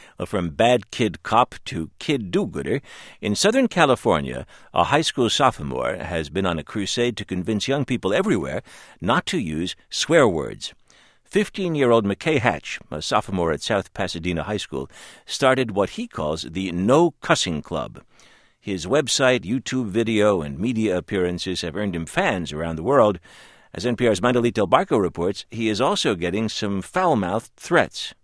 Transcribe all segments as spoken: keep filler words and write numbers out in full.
Well, from bad kid cop to kid do-gooder, in Southern California, a high school sophomore has been on a crusade to convince young people everywhere not to use swear words. fifteen-year-old McKay Hatch, a sophomore at South Pasadena High School, started what he calls the No Cussing Club. His website, YouTube video, and media appearances have earned him fans around the world. As N P R's Mandalit Del Barco reports, he is also getting some foul-mouthed threats.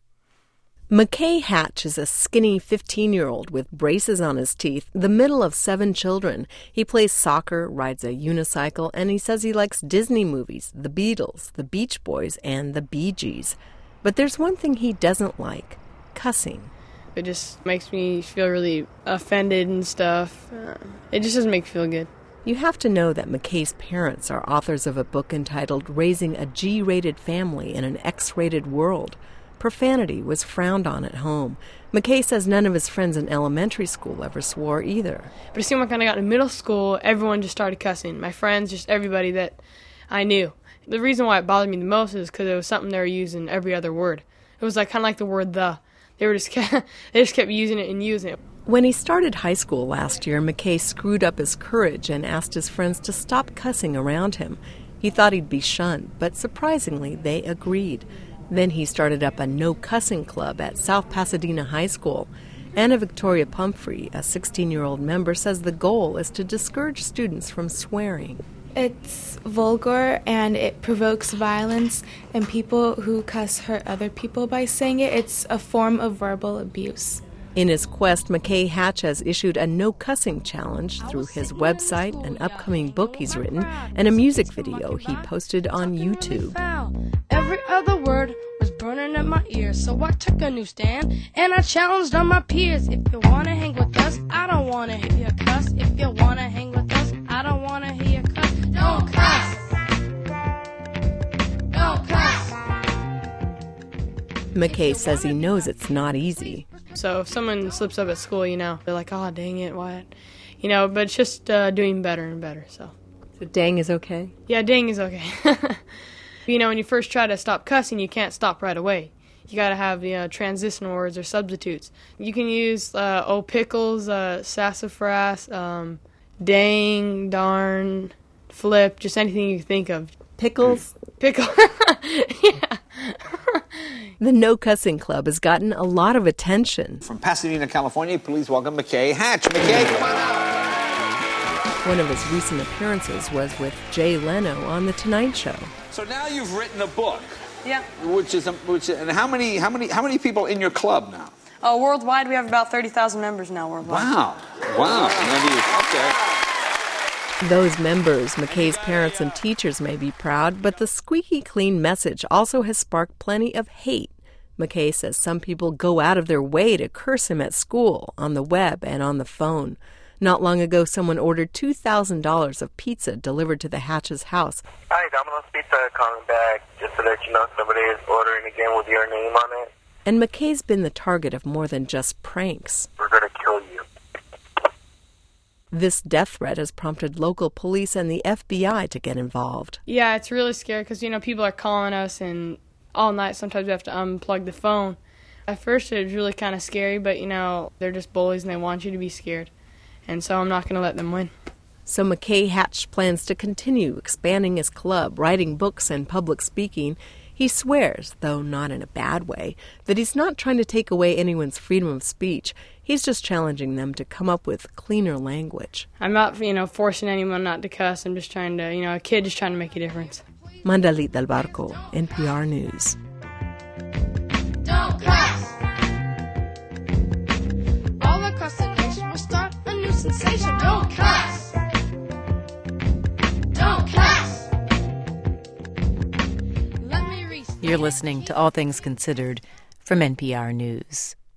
McKay Hatch is a skinny fifteen-year-old with braces on his teeth, the middle of seven children. He plays soccer, rides a unicycle, and he says he likes Disney movies, the Beatles, the Beach Boys, and the Bee Gees. But there's one thing he doesn't like: cussing. It just makes me feel really offended and stuff. Uh, it just doesn't make me feel good. You have to know that McKay's parents are authors of a book entitled Raising a G-Rated Family in an X-Rated World. Profanity was frowned on at home. McKay says none of his friends in elementary school ever swore either. But it seemed like when I got in middle school, everyone just started cussing. My friends, just everybody that I knew. The reason why it bothered me the most is because it was something they were using every other word. It was like kind of like the word "the." They were just kept, they just kept using it and using it. When he started high school last year, McKay screwed up his courage and asked his friends to stop cussing around him. He thought he'd be shunned, but surprisingly, they agreed. Then he started up a no-cussing club at South Pasadena High School. Anna Victoria Pumphrey, a sixteen-year-old member, says the goal is to discourage students from swearing. It's vulgar and it provokes violence, and people who cuss hurt other people by saying it. It's a form of verbal abuse. In his quest, McKay Hatch has issued a no-cussing challenge through his website, an upcoming book he's written, and a music video he posted on YouTube. Every other word was burning in my ears, so I took a new stand, and I challenged all my peers. If you want to hang with us, I don't want to hear you cuss. If you want to hang with us, I don't want to hear you cuss. Don't cuss! Don't cuss! McKay says he knows it's not easy. So if someone slips up at school, you know, they're like, oh, dang it, what? You know, but it's just uh, doing better and better, so. So dang is okay? Yeah, dang is okay. You know, when you first try to stop cussing, you can't stop right away. You got to have, you know, transition words or substitutes. You can use, uh, oh, pickles, uh, sassafras, um, dang, darn, flip, just anything you think of. Pickles? Pickle. Yeah. The No Cussing Club has gotten a lot of attention. From Pasadena, California, please welcome McKay Hatch. McKay, come on out. One of his recent appearances was with Jay Leno on The Tonight Show. So now you've written a book. Yeah. Which is, which is and how many, how many, how many people in your club now? Oh, worldwide, we have about thirty thousand members now worldwide. Wow. Wow. Okay. Those members, McKay's parents and teachers, may be proud, but the squeaky clean message also has sparked plenty of hate. McKay says some people go out of their way to curse him at school, on the web, and on the phone. Not long ago, someone ordered two thousand dollars of pizza delivered to the Hatch's house. Hi, Domino's Pizza calling back just to let you know somebody is ordering again with your name on it. And McKay's been the target of more than just pranks. We're going to kill you. This death threat has prompted local police and the F B I to get involved. Yeah, it's really scary because, you know, people are calling us, and all night sometimes we have to unplug the phone. At first it was really kind of scary, but, you know, they're just bullies and they want you to be scared. And so I'm not going to let them win. So McKay Hatch plans to continue expanding his club, writing books and public speaking. He swears, though not in a bad way, that he's not trying to take away anyone's freedom of speech. He's just challenging them to come up with cleaner language. I'm not, you know, forcing anyone not to cuss. I'm just trying to, you know, a kid just trying to make a difference. Mandalit Del Barco, N P R News. Don't cuss! All the cussing will start a new sensation. Don't cuss! Don't cuss! You're listening to All Things Considered from N P R News.